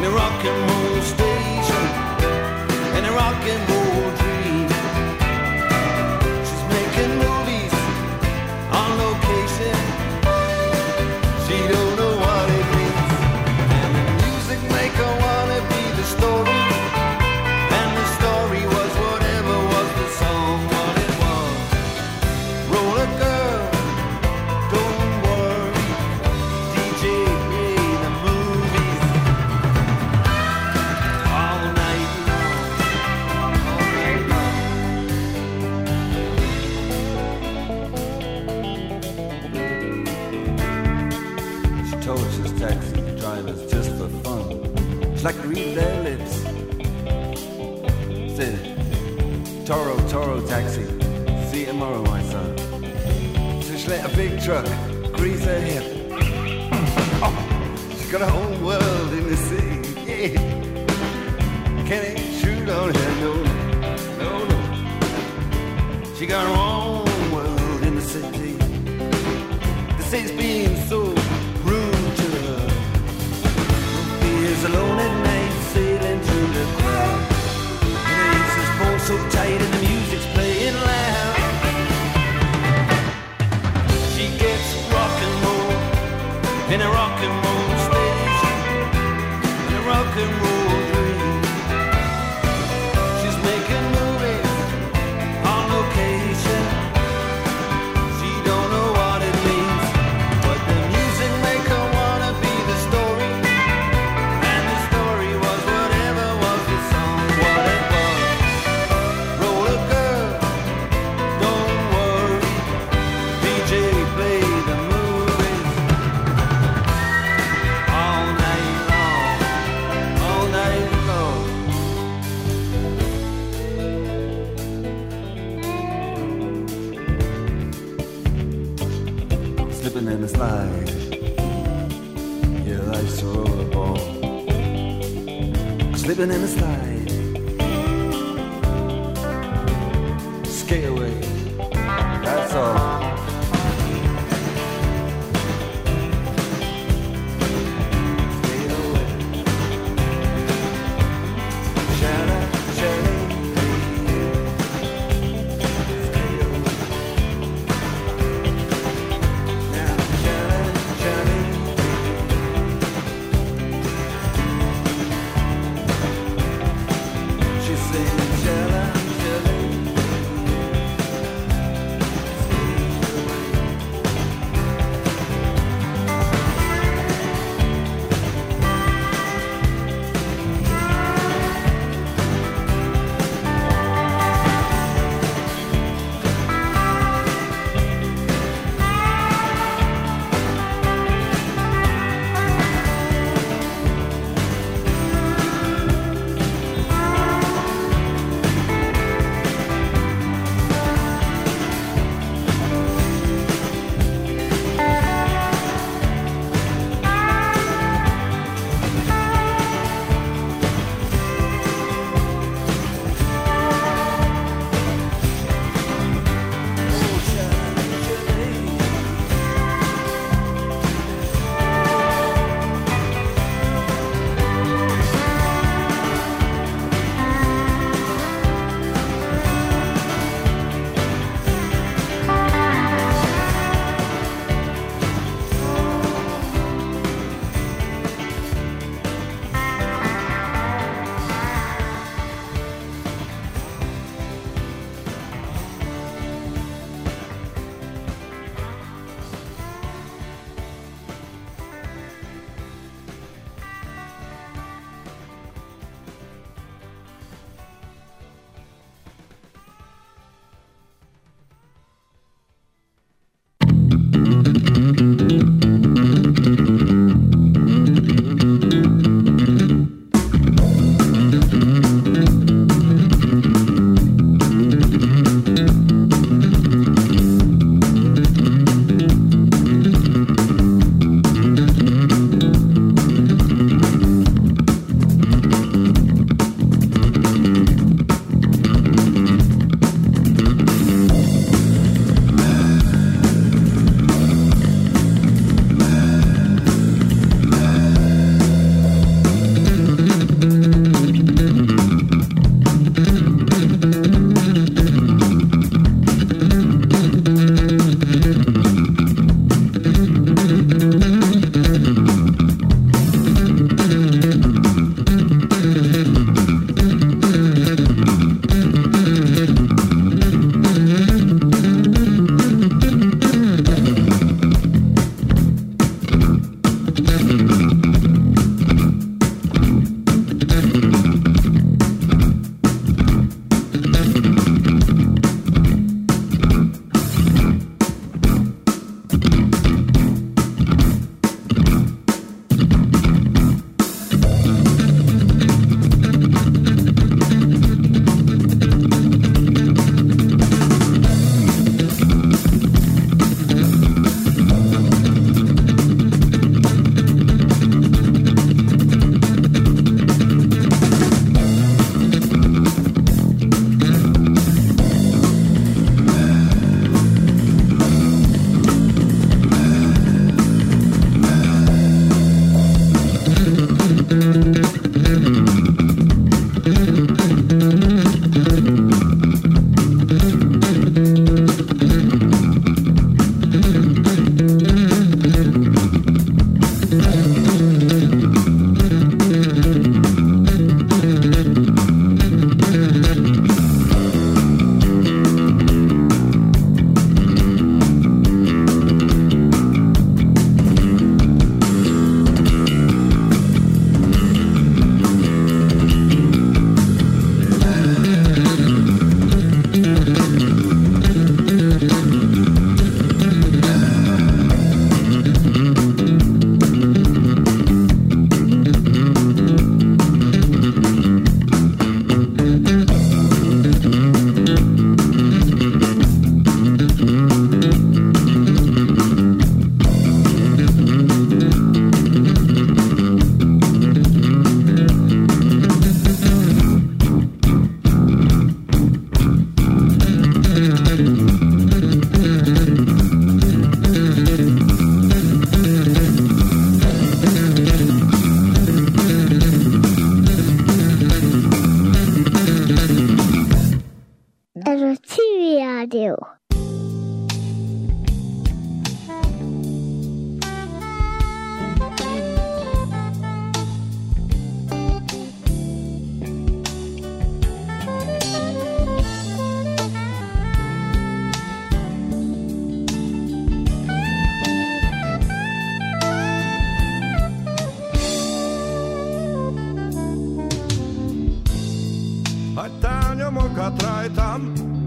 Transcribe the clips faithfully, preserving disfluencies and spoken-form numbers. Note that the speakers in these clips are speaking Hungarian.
in a rock and roll station, in a rock and roll dream. She's making movies on location. She don't know what it means. And the music maker wanna be the story, and the story was whatever was the song, what it was. Roller girl, don't worry, D J play the movies all night long, all night long. She tortures taxi drivers just for fun. She like to read their lips. Said, Toro, Toro taxi, see you tomorrow, my son. So she let a big truck grease her hip. Oh, she got her own world in the city, yeah. Can't shoot on her, no, no, no. She got her own world in the city. The city's being so rude to her. He is alone at night, sailing through the crowd. And he leaves his phone so tight and the music's playing loud. She gets rock and roll in a rock and roll station, in a rock and roll dream. She's making movies on location. She don't know what it means, but the music maker wanna be the story, and the story was whatever was the song, what it was. Roller girl, don't worry, D J play the movies all night long, all night long. Slipping in the slide, yeah, life's a rollerball. Slipping in the slide, skate away, that's all. Skate away. Shala, shala, skate away. Now, shala, shala. She's saying, shala, shala. forgat rajtam,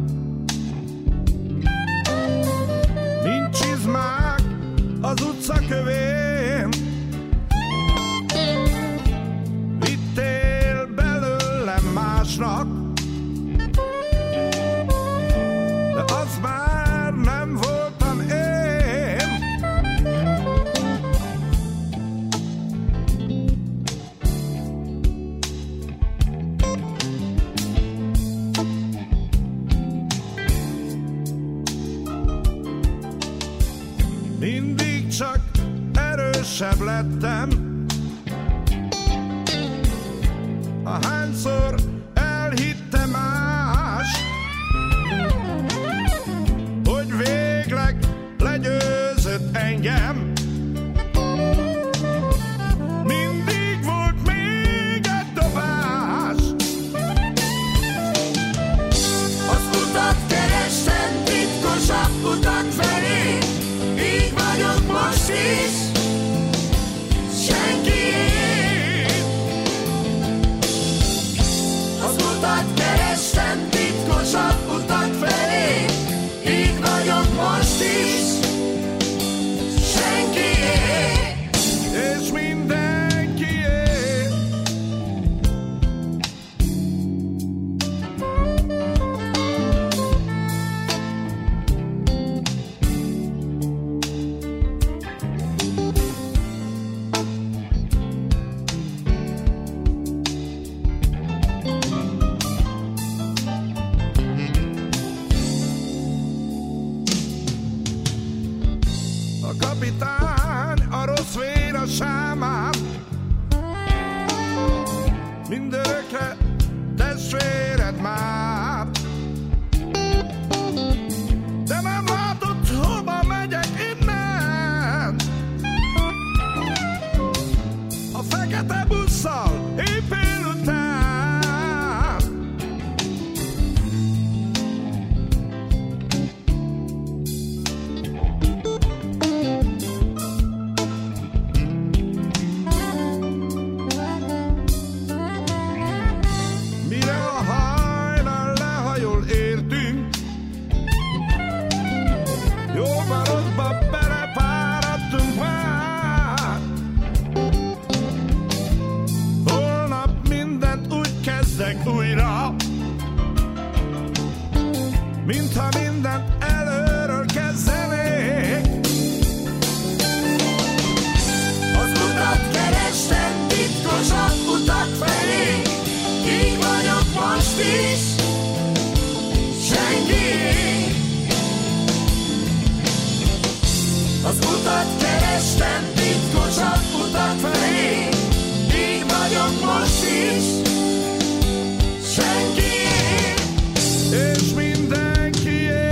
mint csizmák az utca kövén. Vittél belőlem másnak, de az már nem voltam én. Mindig csak erősebb lettem, ahányszor elhitte más, hogy végleg legyőzött engem. Mindig volt még egy dobás. Az utat kerestem, titkosabb utat felé, így vagyok most is, senkié. Az utat kerestem, titkosabb utat felé, így vagyok most is, senkié. És mindenkié. A kapitány a rossz vér a sámán, mindörökre testvéred már. De nem látod, hova megyek innen. A fekete busszal épül után. Mire a hajnal lehajol értünk, jó varotba belepáradtunk már. Holnap mindent úgy kezdek újra, mintha mindent előről kezdenék. Az utat kerestem, titkosabb utat felé, így vagyok most is, senkié. Az utat kerestem, titkosabb utat felé, így vagyok most is, senkié. És mindenkié.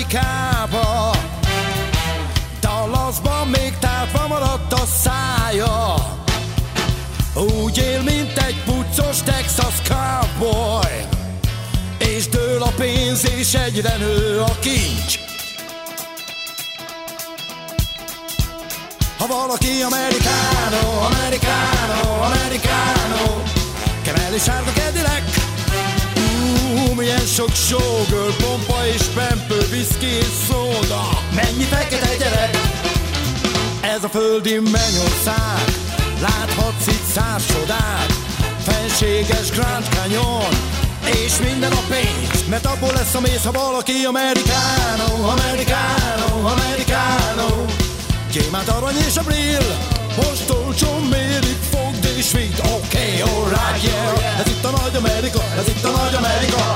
Amerikába. Dallasban még tátva maradt a szája. Úgy él, mint egy puccos Texas cowboy, és dől a pénz, és egyre nő a kincs. Ha valaki americano, americano, americano, kemel és sárga Cadillac, ú, milyen sok showgirl, pompa és pempő, viszki és szóda, mennyi fekete gyerek. Ez a földi mennyország, láthatsz itt száz csodát, fenséges Grand Canyon, és minden a pénz, mert abból lesz a mész, ha valaki americano, americano, americano. Gyémánt, arany és a brill, most olcsó mérik, fogd és vidd, oké, okay, alright, yeah. Ez itt a nagy Amerika, ez itt a nagy Amerika.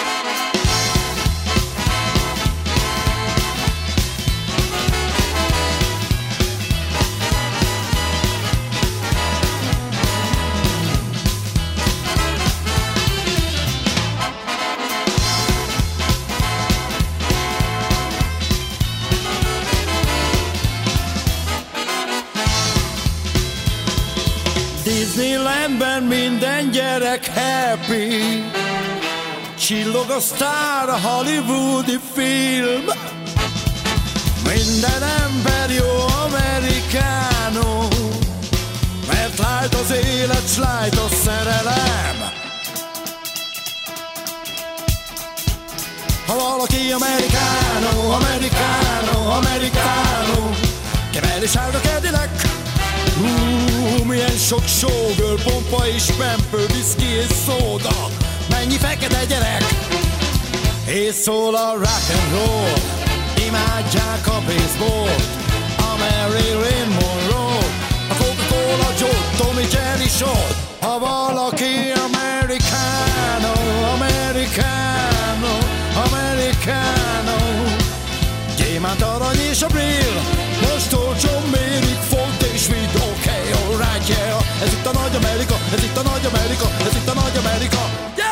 Disneylandben minden gyerek happy, csillog a sztár, a hollywoodi film. Minden ember jó americano, mert light az élet, s light a szerelem. Ha valaki americano, americano, americano, kemel és sárga Cadillac, hú, milyen sok showgirl, pompa és pempő, viszki és szóda, mennyi fekete gyerek. És szól a rock and roll, imádják a baseball, a Marilyn Monroe, a Coca-Cola Joe, Tommy Jerry Short. Ha valaki americano, americano, americano, gyémánt, arany és a brill, most olcsó mérik, fogd és vidd, oké, okay, alright, yeah. Ez itt a nagy Amerika, ez itt a nagy Amerika, ez itt a nagy Amerika, yeah!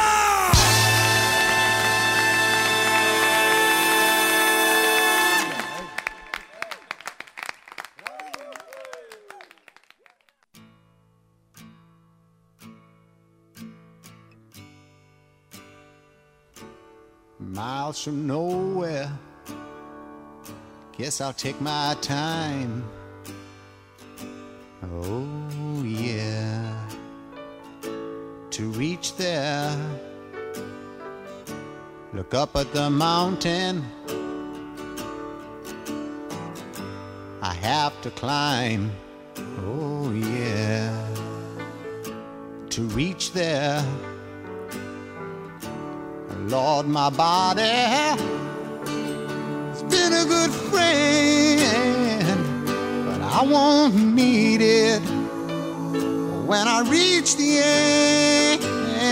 Miles from nowhere, guess I'll take my time. Oh yeah, to reach there, look up at the mountain I have to climb. Oh yeah, to reach there, Lord, my body been a good friend, but I won't need it when I reach the end.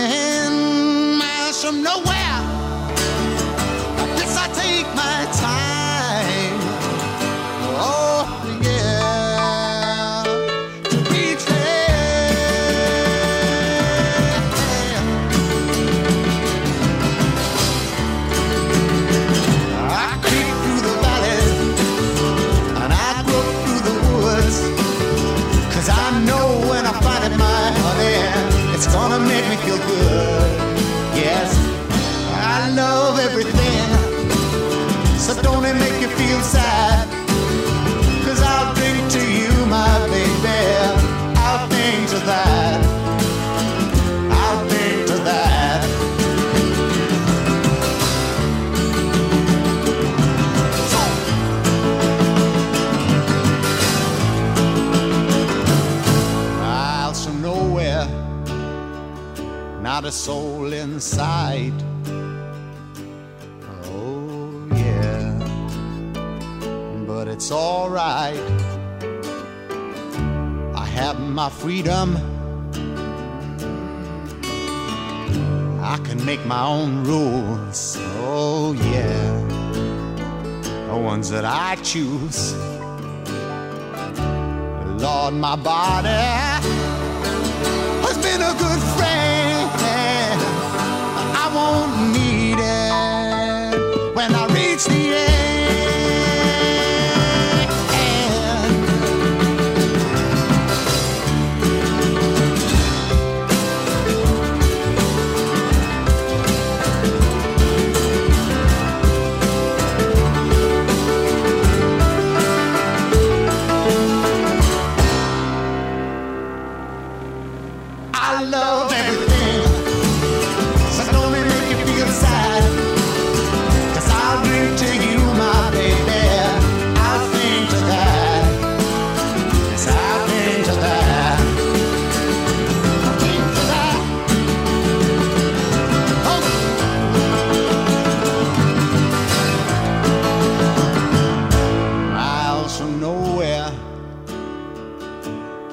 Miles from nowhere, I guess I take my time. Oh yeah, to reach it's gonna make me feel good. Yes, I love everything, so don't it make you feel sad? Cause I'll drink to you, my baby, I'll think to that, I'll think to that. Miles from nowhere, not a soul inside. Oh yeah, but it's all right. I have my freedom, I can make my own rules. Oh yeah, the ones that I choose. Lord, my body has been a good friend, I won't need it when I reach the end.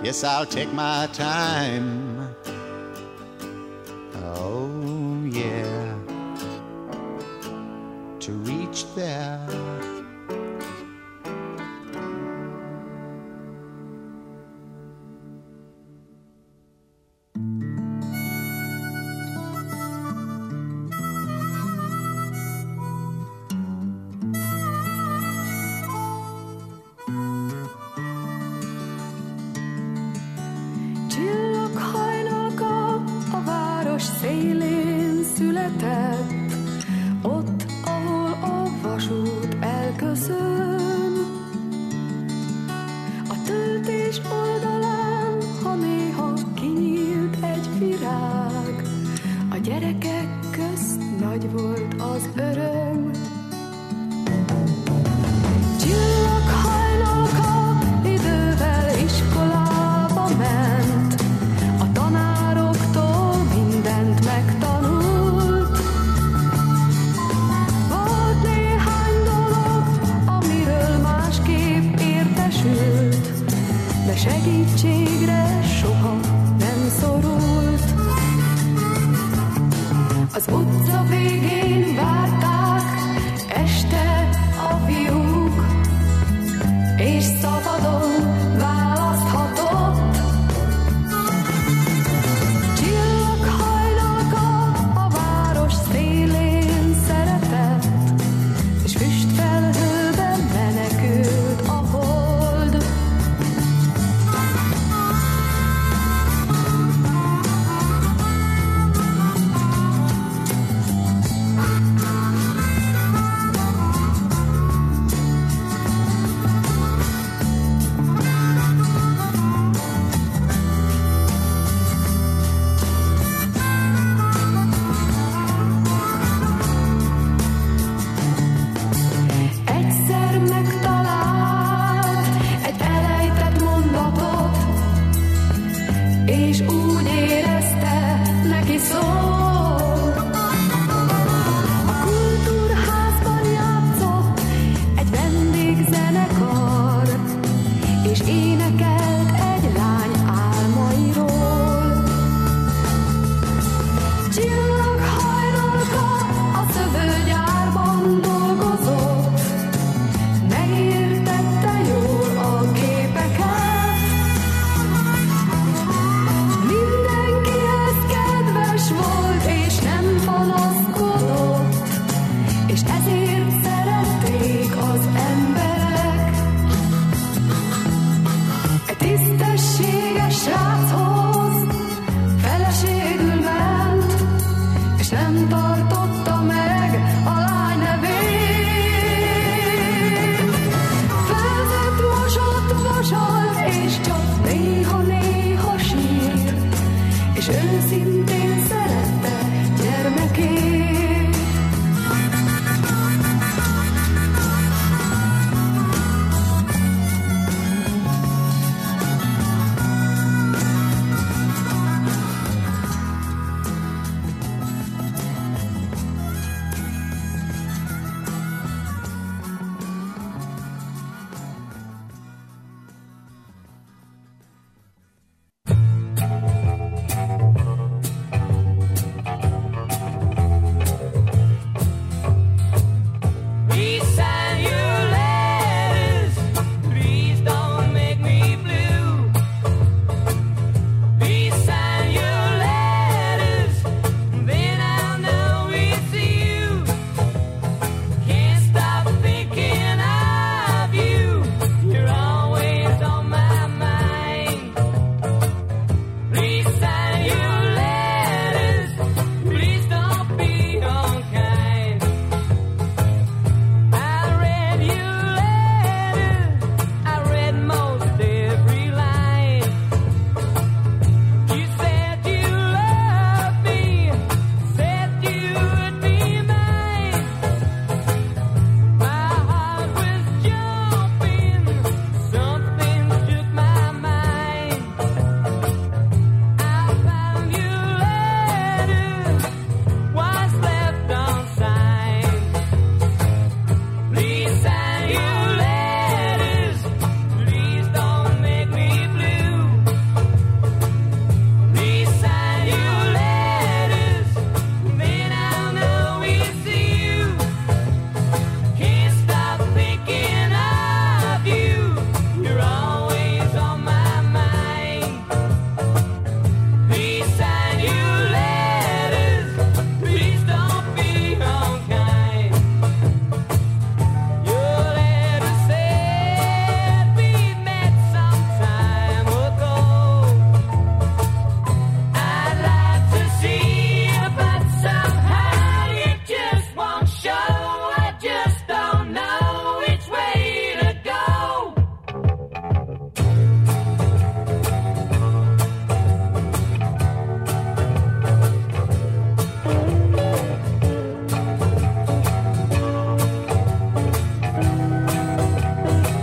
Yes, I'll take my time. Oh, yeah. To reach there. Szélén született, ott, ahol a vasút elköszön. A töltés oldalán, ha néha kinyílt egy virág, a gyerekek közt nagy volt az öröm. Csillaghajnalka idővel iskolába ment, a tanároktól mindent megtanult. Volt néhány dolog, amiről másképp értesült, de segítségre soha nem szorult. Az utca végén várták este a fiúk, és szabadon